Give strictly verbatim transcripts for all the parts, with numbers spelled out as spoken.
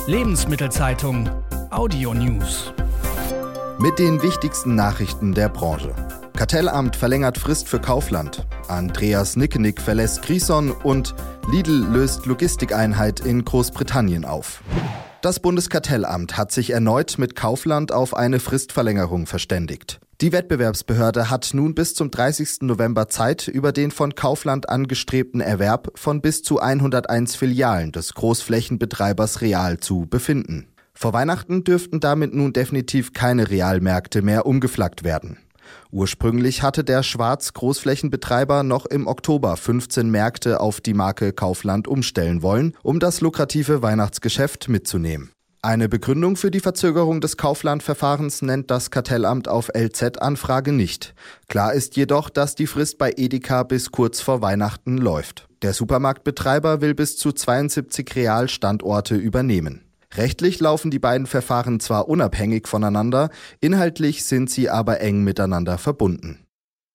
Lebensmittelzeitung Audio News. Mit den wichtigsten Nachrichten der Branche. Kartellamt verlängert Frist für Kaufland. Andreas Nickenik verlässt Grison und Lidl löst Logistikeinheit in Großbritannien auf. Das Bundeskartellamt hat sich erneut mit Kaufland auf eine Fristverlängerung verständigt. Die Wettbewerbsbehörde hat nun bis zum dreißigsten November Zeit, über den von Kaufland angestrebten Erwerb von bis zu hunderteins Filialen des Großflächenbetreibers Real zu befinden. Vor Weihnachten dürften damit nun definitiv keine Realmärkte mehr umgeflaggt werden. Ursprünglich hatte der Schwarz-Großflächenbetreiber noch im Oktober fünfzehn Märkte auf die Marke Kaufland umstellen wollen, um das lukrative Weihnachtsgeschäft mitzunehmen. Eine Begründung für die Verzögerung des Kaufland-Verfahrens nennt das Kartellamt auf L Z-Anfrage nicht. Klar ist jedoch, dass die Frist bei Edeka bis kurz vor Weihnachten läuft. Der Supermarktbetreiber will bis zu zweiundsiebzig Real-Standorte übernehmen. Rechtlich laufen die beiden Verfahren zwar unabhängig voneinander, inhaltlich sind sie aber eng miteinander verbunden.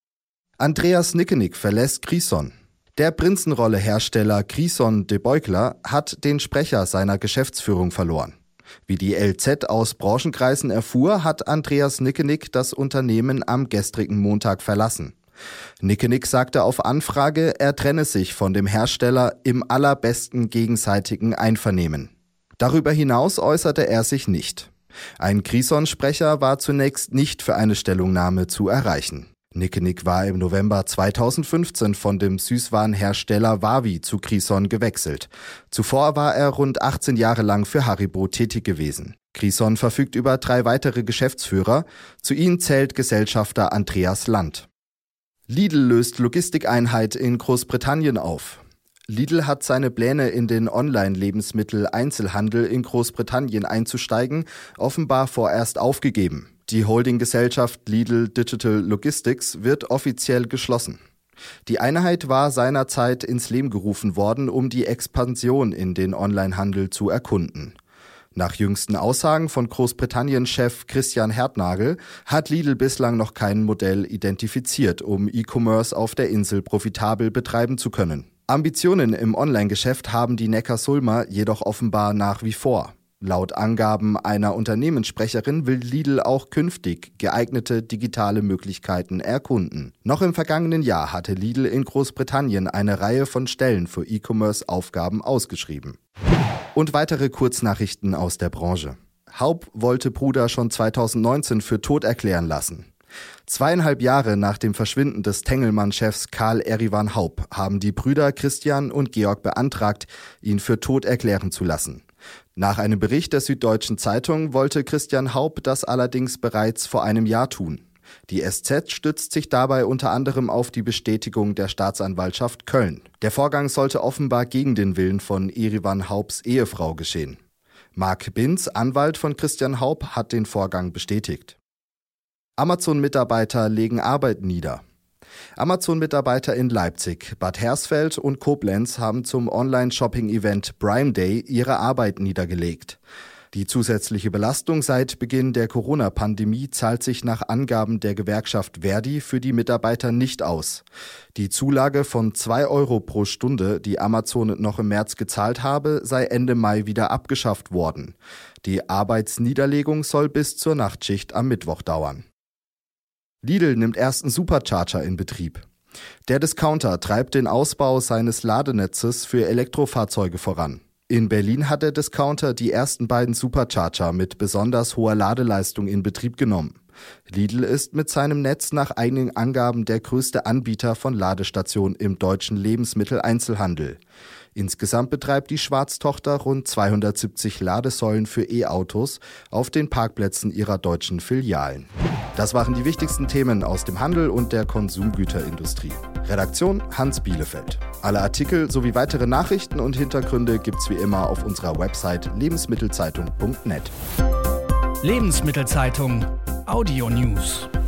Andreas Nickenik verlässt Grison. Der Prinzenrolle-Hersteller Grison de Beugler hat den Sprecher seiner Geschäftsführung verloren. Wie die L Z aus Branchenkreisen erfuhr, hat Andreas Nickenik das Unternehmen am gestrigen Montag verlassen. Nickenik sagte auf Anfrage, er trenne sich von dem Hersteller im allerbesten gegenseitigen Einvernehmen. Darüber hinaus äußerte er sich nicht. Ein Grison-Sprecher war zunächst nicht für eine Stellungnahme zu erreichen. Nickenik war im November zweitausendfünfzehn von dem Süßwarenhersteller Wawi zu Grison gewechselt. Zuvor war er rund achtzehn Jahre lang für Haribo tätig gewesen. Grison verfügt über drei weitere Geschäftsführer. Zu ihnen zählt Gesellschafter Andreas Land. Lidl löst Logistikeinheit in Großbritannien auf. Lidl hat seine Pläne, in den Online-Lebensmittel-Einzelhandel in Großbritannien einzusteigen, offenbar vorerst aufgegeben. Die Holdinggesellschaft Lidl Digital Logistics wird offiziell geschlossen. Die Einheit war seinerzeit ins Leben gerufen worden, um die Expansion in den Onlinehandel zu erkunden. Nach jüngsten Aussagen von Großbritannien-Chef Christian Herdnagel hat Lidl bislang noch kein Modell identifiziert, um E-Commerce auf der Insel profitabel betreiben zu können. Ambitionen im Online-Geschäft haben die Neckarsulmer jedoch offenbar nach wie vor. Laut Angaben einer Unternehmenssprecherin will Lidl auch künftig geeignete digitale Möglichkeiten erkunden. Noch im vergangenen Jahr hatte Lidl in Großbritannien eine Reihe von Stellen für E-Commerce-Aufgaben ausgeschrieben. Und weitere Kurznachrichten aus der Branche. Haup wollte Bruder schon zweitausendneunzehn für tot erklären lassen. Zweieinhalb Jahre nach dem Verschwinden des Tengelmann-Chefs Karl Erivan Haup haben die Brüder Christian und Georg beantragt, ihn für tot erklären zu lassen. Nach einem Bericht der Süddeutschen Zeitung wollte Christian Haup das allerdings bereits vor einem Jahr tun. Die S Z stützt sich dabei unter anderem auf die Bestätigung der Staatsanwaltschaft Köln. Der Vorgang sollte offenbar gegen den Willen von Erivan Haups Ehefrau geschehen. Marc Binz, Anwalt von Christian Haup, hat den Vorgang bestätigt. Amazon-Mitarbeiter legen Arbeit nieder. Amazon-Mitarbeiter in Leipzig, Bad Hersfeld und Koblenz haben zum Online-Shopping-Event Prime Day ihre Arbeit niedergelegt. Die zusätzliche Belastung seit Beginn der Corona-Pandemie zahlt sich nach Angaben der Gewerkschaft Verdi für die Mitarbeiter nicht aus. Die Zulage von zwei Euro pro Stunde, die Amazon noch im März gezahlt habe, sei Ende Mai wieder abgeschafft worden. Die Arbeitsniederlegung soll bis zur Nachtschicht am Mittwoch dauern. Lidl nimmt ersten Supercharger in Betrieb. Der Discounter treibt den Ausbau seines Ladenetzes für Elektrofahrzeuge voran. In Berlin hat der Discounter die ersten beiden Supercharger mit besonders hoher Ladeleistung in Betrieb genommen. Lidl ist mit seinem Netz nach eigenen Angaben der größte Anbieter von Ladestationen im deutschen Lebensmitteleinzelhandel. Insgesamt betreibt die Schwarz-Tochter rund zweihundertsiebzig Ladesäulen für E-Autos auf den Parkplätzen ihrer deutschen Filialen. Das waren die wichtigsten Themen aus dem Handel und der Konsumgüterindustrie. Redaktion Hans Bielefeld. Alle Artikel sowie weitere Nachrichten und Hintergründe gibt's wie immer auf unserer Website lebensmittelzeitung punkt net. Lebensmittelzeitung Audio News.